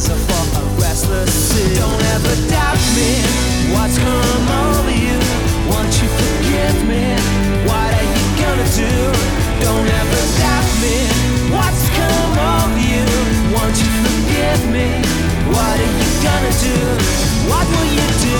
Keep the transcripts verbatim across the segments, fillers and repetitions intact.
are for a restless sea. Don't ever doubt me, what's come over you? Won't you forgive me? What are you gonna do? Don't ever doubt me, what's come over you? Won't you forgive me? What are you gonna do? What will you do?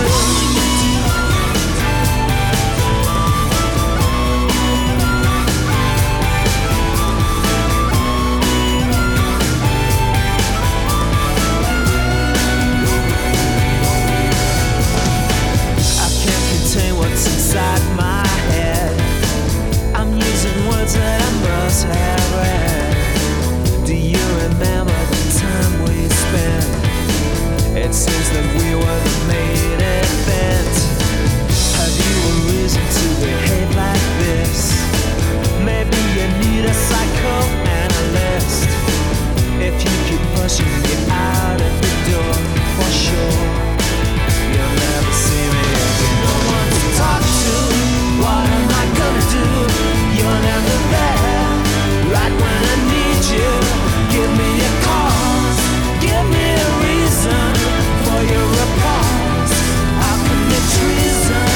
Inside my head, I'm using words that I must have read. Do you remember the time we spent? It seems that we were the main event. Have you a reason to behave like this? Maybe you need a psychoanalyst. If you keep pushing me out of the door, for sure you'll never see me again. No one to talk to, what am I gonna do? You're never there, right when I need you. Give me a cause, give me a reason for your repulse. I'll commit treason.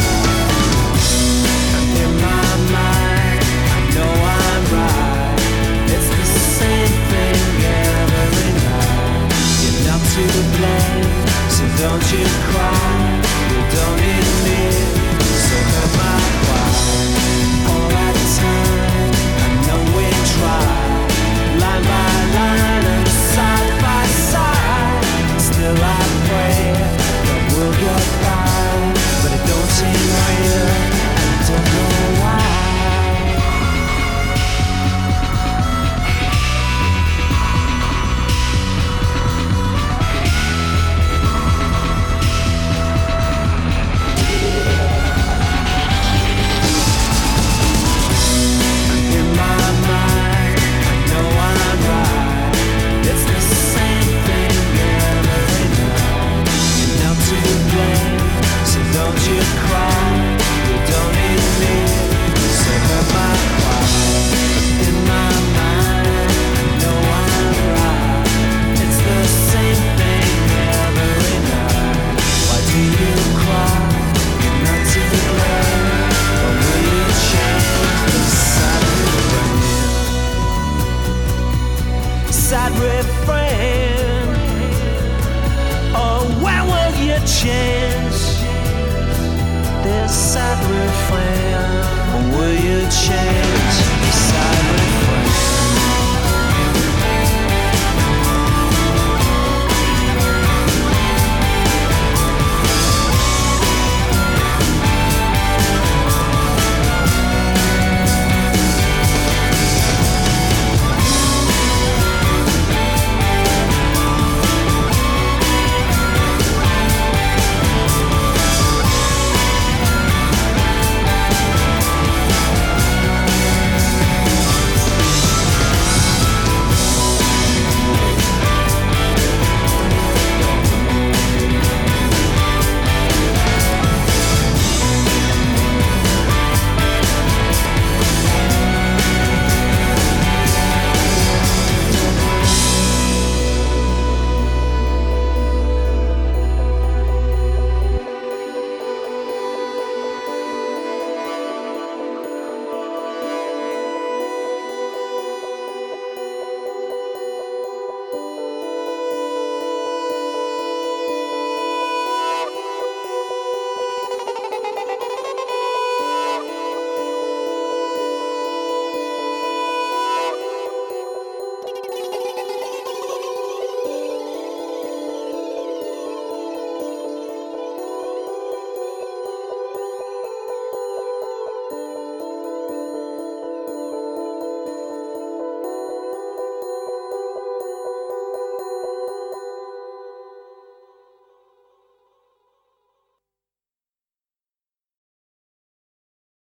And in my mind, I know I'm right. It's the same thing every night. You're not to blame, so don't you cry.